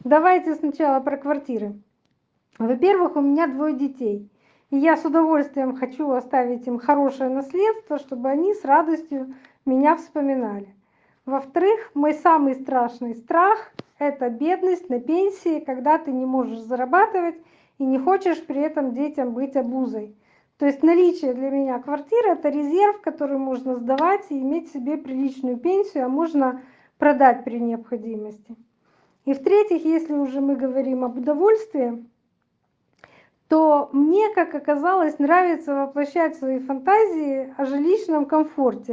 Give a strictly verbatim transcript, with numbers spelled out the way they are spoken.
Давайте сначала про квартиры. Во-первых, у меня двое детей, и я с удовольствием хочу оставить им хорошее наследство, чтобы они с радостью меня вспоминали. Во-вторых, мой самый страшный страх — это бедность на пенсии, когда ты не можешь зарабатывать и не хочешь при этом детям быть обузой. То есть наличие для меня квартиры — это резерв, который можно сдавать и иметь себе приличную пенсию, а можно продать при необходимости. И в-третьих, если уже мы говорим об удовольствии, то мне, как оказалось, нравится воплощать свои фантазии о жилищном комфорте.